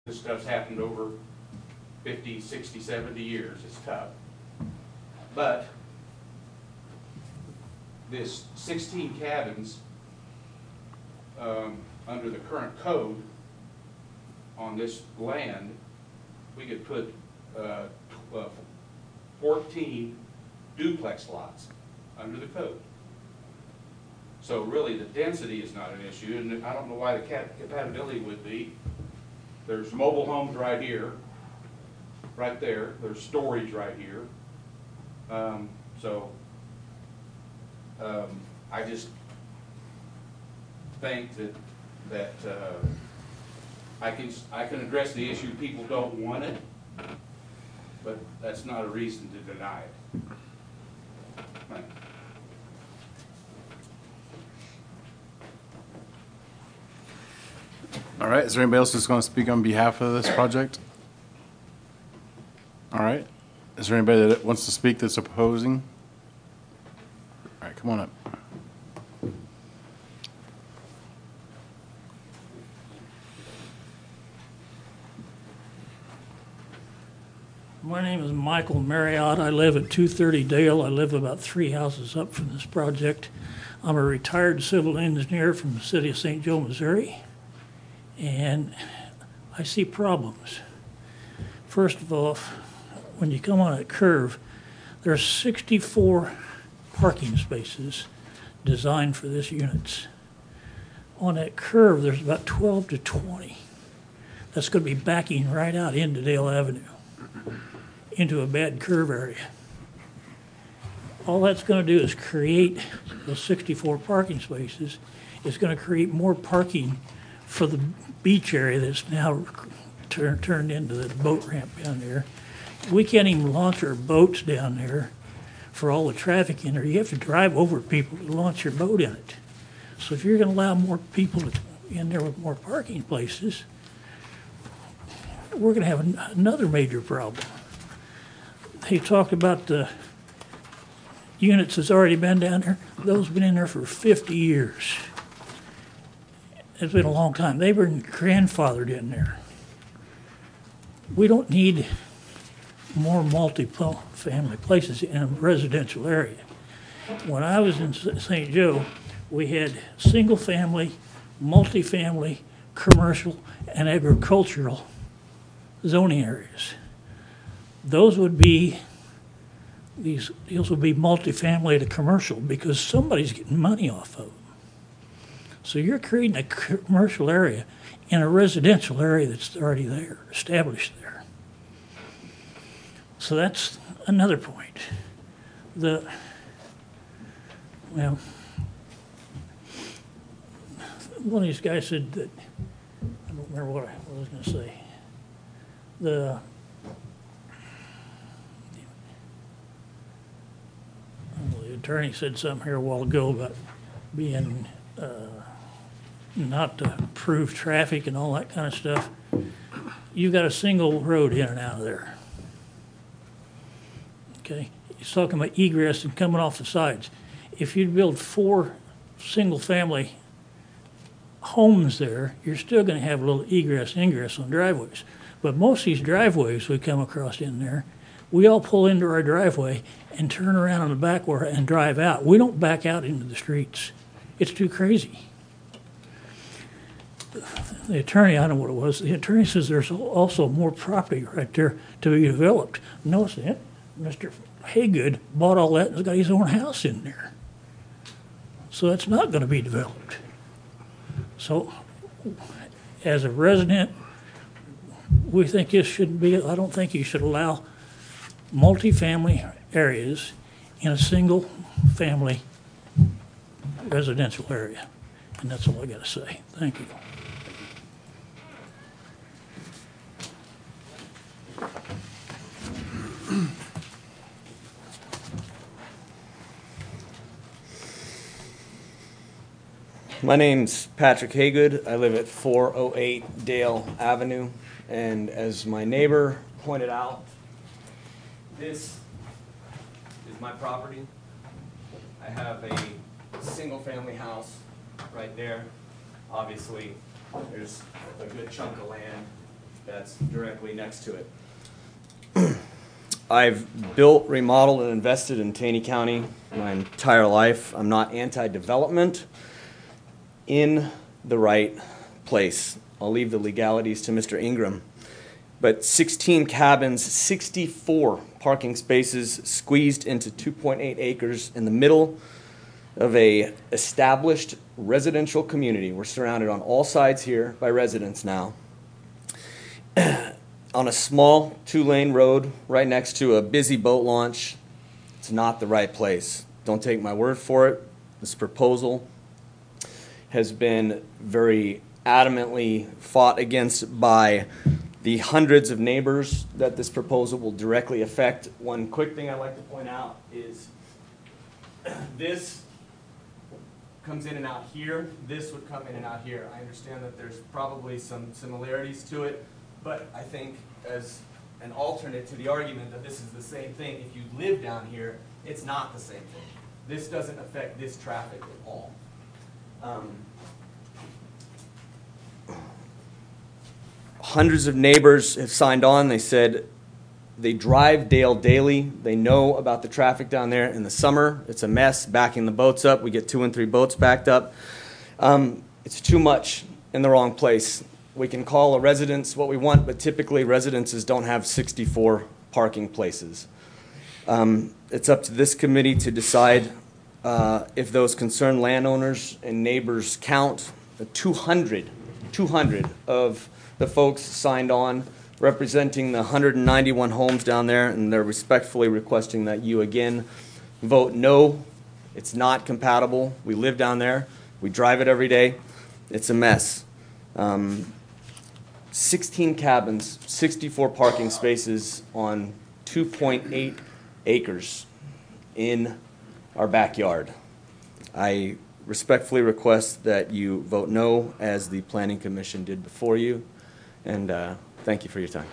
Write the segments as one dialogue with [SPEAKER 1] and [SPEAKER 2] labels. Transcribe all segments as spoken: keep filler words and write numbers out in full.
[SPEAKER 1] This stuff's happened over fifty, sixty, seventy years. It's tough. But this sixteen cabins um, under the current code on this land, we could put uh, uh, fourteen duplex lots under the code. So really the density is not an issue, and I don't know why the compatibility would be. There's mobile homes right here, right there. There's storage right here. Um, so um, I just think that that uh, I can I can address the issue. People don't want it, but that's not a reason to deny it. Thank you.
[SPEAKER 2] All right, is there anybody else that's going to speak on behalf of this project? All right, is there anybody that wants to speak that's opposing? All right, come on up.
[SPEAKER 3] My name is Michael Marriott. I live at two thirty Dale. I live about three houses up from this project. I'm a retired civil engineer from the city of Saint Joe, Missouri. And I see problems. First of all, when you come on a curve, there are sixty-four parking spaces designed for this units. On that curve, there's about twelve to twenty. That's going to be backing right out into Dale Avenue, into a bad curve area. All that's going to do is create those sixty-four parking spaces. It's going to create more parking for the beach area that's now tur turned into the boat ramp down there. We can't even launch our boats down there for all the traffic in there. You have to drive over people to launch your boat in it. So if you're going to allow more people to, in there with more parking places, we're going to have an, another major problem. They talked about the units that's already been down there. Those have been in there for fifty years. It's been a long time. They've been grandfathered in there. We don't need more multi-family places in a residential area. When I was in Saint Joe, we had single-family, multi-family, commercial, and agricultural zoning areas. Those would be these. These would be multi-family to commercial because somebody's getting money off of them. So you're creating a commercial area in a residential area that's already there, established there. So that's another point. The, well, one of these guys said that, I don't remember what I, what I was going to say. The, well, the attorney said something here a while ago about being uh, not to approve traffic and all that kind of stuff. You've got a single road in and out of there. Okay, he's talking about egress and coming off the sides. If you build four single-family homes there, you're still going to have a little egress and ingress on driveways. But most of these driveways we come across in there, we all pull into our driveway and turn around on the back where and drive out. We don't back out into the streets. It's too crazy. The attorney, I don't know what it was, the attorney says there's also more property right there to be developed. No, it's not. Mister Haygood bought all that and has got his own house in there. So that's not going to be developed. So as a resident, we think this shouldn't be, I don't think you should allow multifamily areas in a single family residential area. And that's all I got to say. Thank you.
[SPEAKER 4] My name's Patrick Haygood. I live at four oh eight Dale Avenue, and as my neighbor pointed out, this is my property. I have a single-family house right there. Obviously, there's a good chunk of land that's directly next to it. I've built, remodeled, and invested in Taney County my entire life. I'm not anti-development in the right place. I'll leave the legalities to Mister Ingram. But sixteen cabins, sixty-four parking spaces squeezed into two point eight acres in the middle of a established residential community. We're surrounded on all sides here by residents now. On a small two-lane road right next to a busy boat launch. It's not the right place. Don't take my word for it. This proposal has been very adamantly fought against by the hundreds of neighbors that this proposal will directly affect. One quick thing I'd like to point out is this comes in and out here. This would come in and out here. I understand that there's probably some similarities to it, but I think as an alternate to the argument that this is the same thing, if you live down here, it's not the same thing. This doesn't affect this traffic at all. Um, hundreds of neighbors have signed on. They said they drive Dale daily. They know about the traffic down there in the summer. It's a mess backing the boats up. We get two and three boats backed up. Um, it's too much in the wrong place. We can call a residence what we want, but typically residences don't have sixty-four parking places. Um, it's up to this committee to decide uh, if those concerned landowners and neighbors count. The two hundred, two hundred of the folks signed on representing the one hundred ninety-one homes down there, and they're respectfully requesting that you again vote no. It's not compatible. We live down there. We drive it every day. It's a mess. Um, sixteen cabins, sixty-four parking spaces on two point eight acres in our backyard. I respectfully request that you vote no, as the Planning Commission did before you, and uh, thank you for your time.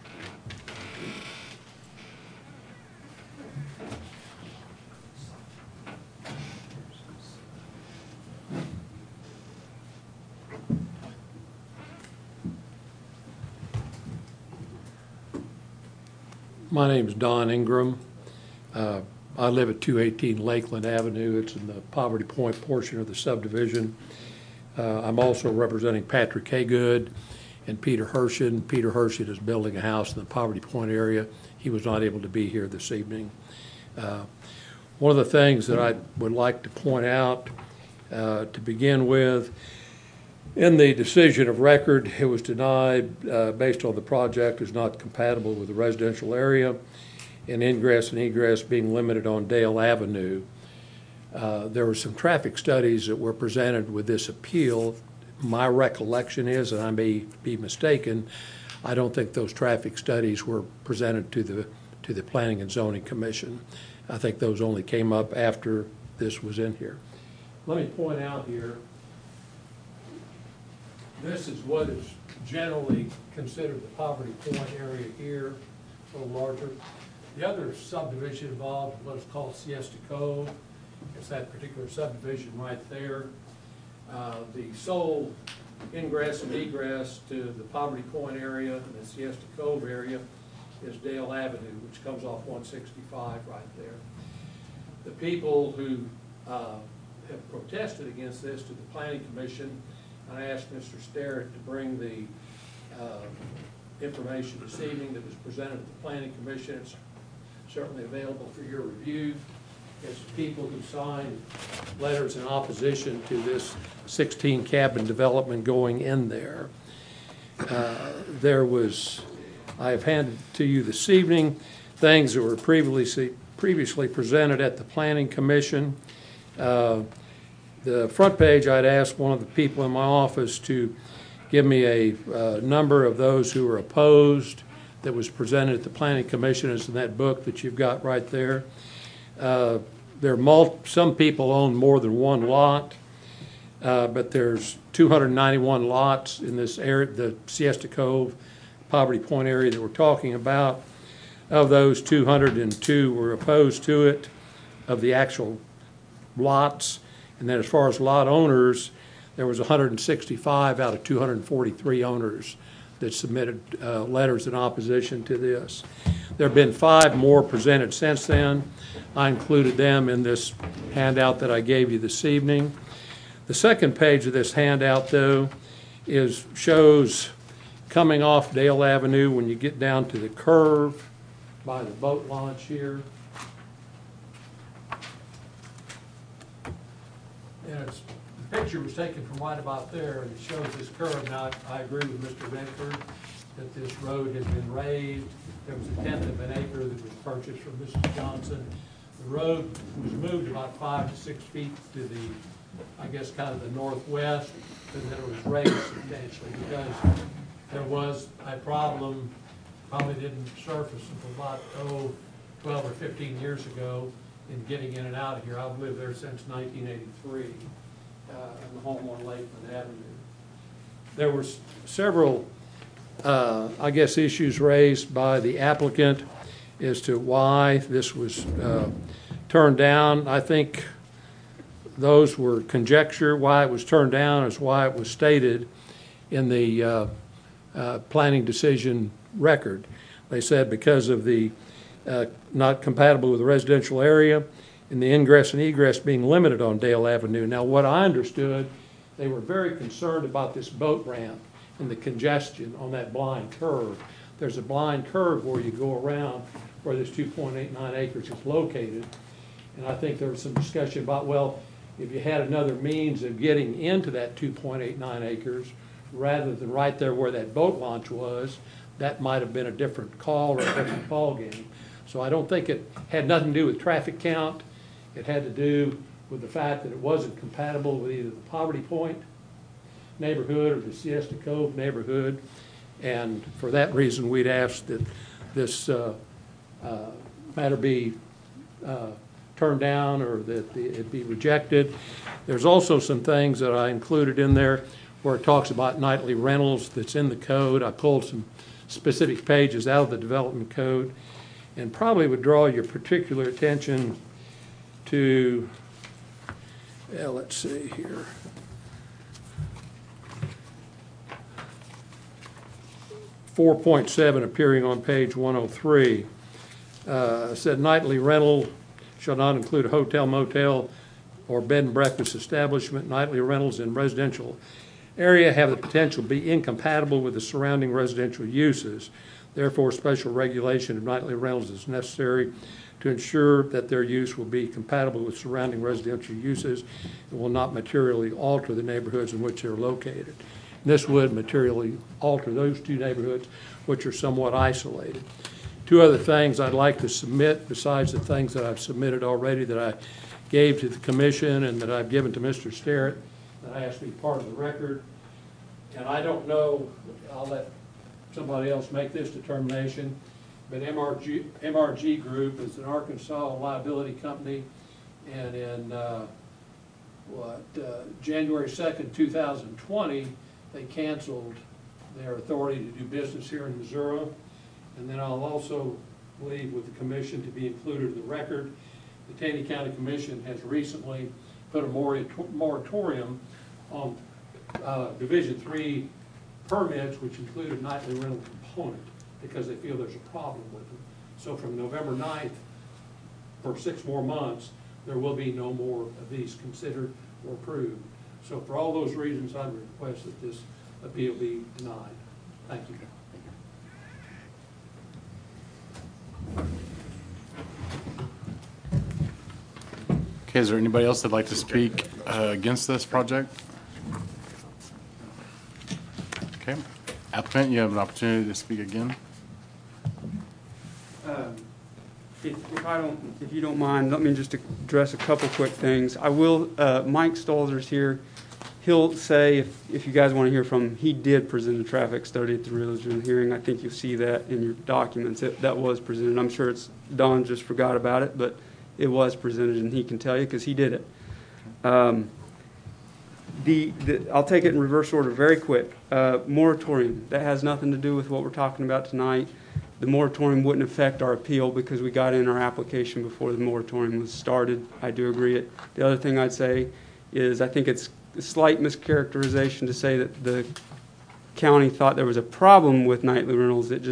[SPEAKER 5] My name is Don Ingram. Uh, I live at two eighteen Lakeland Avenue. It's in the Poverty Point portion of the subdivision. Uh, I'm also representing Patrick Haygood and Peter Hershen. Peter Hershen is building a house in the Poverty Point area. He was not able to be here this evening. Uh, one of the things that I would like to point out uh, to begin with, in the decision of record, it was denied uh, based on the project is not compatible with the residential area and ingress and egress being limited on Dale Avenue. Uh, there were some traffic studies that were presented with this appeal. My recollection is, and I may be mistaken, I don't think those traffic studies were presented to the to the Planning and Zoning Commission. I think those only came up after this was in here. Let me point out here, this is what is generally considered the Poverty Point area here, a little larger. The other subdivision involved is what is called Siesta Cove. It's that particular subdivision right there. Uh, the sole ingress and egress to the Poverty Point area and the Siesta Cove area is Dale Avenue, which comes off one sixty-five right there. The people who uh, have protested against this to the Planning Commission, I asked Mister Sterrett to bring the uh, information this evening that was presented at the Planning Commission. It's certainly available for your review. It's people who signed letters in opposition to this sixteen cabin development going in there. Uh, there was, I have handed to you this evening things that were previously previously presented at the Planning Commission. Uh, the front page, I'd asked one of the people in my office to give me a uh, number of those who were opposed that was presented at the Planning Commission. It's in that book that you've got right there. Uh, there are mul- some people own more than one lot, uh, but there's two hundred ninety-one lots in this area, the Siesta Cove, Poverty Point area that we're talking about. Of those, two hundred two were opposed to it, of the actual lots. And then as far as lot owners, there was one hundred sixty-five out of two hundred forty-three owners that submitted uh, letters in opposition to this. There have been five more presented since then. I included them in this handout that I gave you this evening. The second page of this handout, though, is shows coming off Dale Avenue when you get down to the curve by the boat launch here. And it's, the picture was taken from right about there, and it shows this curve. Now, I, I agree with Mister Redford that this road has been raised. There was a tenth of an acre that was purchased from Missus Johnson. The road was moved about five to six feet to the, I guess, kind of the northwest, and then it was raised substantially because there was a problem, probably didn't surface until about, oh, twelve or fifteen years ago in getting in and out of here. I've lived there since nineteen eighty-three, uh, in the home on Lakeland Avenue. There were s- several, uh, I guess, issues raised by the applicant as to why this was uh, turned down. I think those were conjecture. Why it was turned down is why it was stated in the uh, uh, planning decision record. They said because of the uh, not compatible with the residential area and the ingress and egress being limited on Dale Avenue. Now, what I understood, they were very concerned about this boat ramp and the congestion on that blind curve. There's a blind curve where you go around where this two point eight nine acres is located. And I think there was some discussion about, well, if you had another means of getting into that two point eight nine acres, rather than right there where that boat launch was, that might have been a different call or a different ball game. So I don't think it had nothing to do with traffic count. It had to do with the fact that it wasn't compatible with either the Poverty Point neighborhood or the Siesta Cove neighborhood. And for that reason, we'd asked that this uh, uh, matter be uh, turned down or that it be rejected. There's also some things that I included in there where it talks about nightly rentals that's in the code. I pulled some specific pages out of the development code and probably would draw your particular attention to, well, let's see here. four point seven appearing on page one oh three uh, said nightly rental shall not include a hotel, motel, or bed and breakfast establishment. Nightly rentals in residential area have the potential to be incompatible with the surrounding residential uses. Therefore, special regulation of nightly rentals is necessary to ensure that their use will be compatible with surrounding residential uses and will not materially alter the neighborhoods in which they're located. This would materially alter those two neighborhoods, which are somewhat isolated. Two other things I'd like to submit, besides the things that I've submitted already that I gave to the commission and that I've given to Mister Sterrett, that I asked to be part of the record. And I don't know, I'll let somebody else make this determination, but M R G, M R G Group is an Arkansas liability company, and in uh, what, uh, January second, two thousand twenty, they canceled their authority to do business here in Missouri. And then I'll also leave with the commission to be included in the record. The Taney County Commission has recently put a moratorium on uh, Division three permits, which include a nightly rental component, because they feel there's a problem with them. So from November ninth, for six more months, there will be no more of these considered or approved. So for all those reasons, I would request that this appeal be denied. Thank you.
[SPEAKER 2] Okay, is there anybody else that'd like to speak uh, against this project? Okay, applicant, you have an opportunity to speak again.
[SPEAKER 6] Um, If if I don't, if you don't mind, let me just address a couple quick things. I will, uh, Mike Stolzer's here. He'll say, if, if you guys want to hear from him, he did present a traffic study at the religion hearing. I think you'll see that in your documents. It, that was presented. I'm sure it's, Don just forgot about it, but it was presented, and he can tell you because he did it. Um, the, the, I'll take it in reverse order very quick. Uh, moratorium, that has nothing to do with what we're talking about tonight. The moratorium wouldn't affect our appeal because we got in our application before the moratorium was started. I do agree it. The other thing I'd say is I think it's a slight mischaracterization to say that the county thought there was a problem with nightly rentals. It just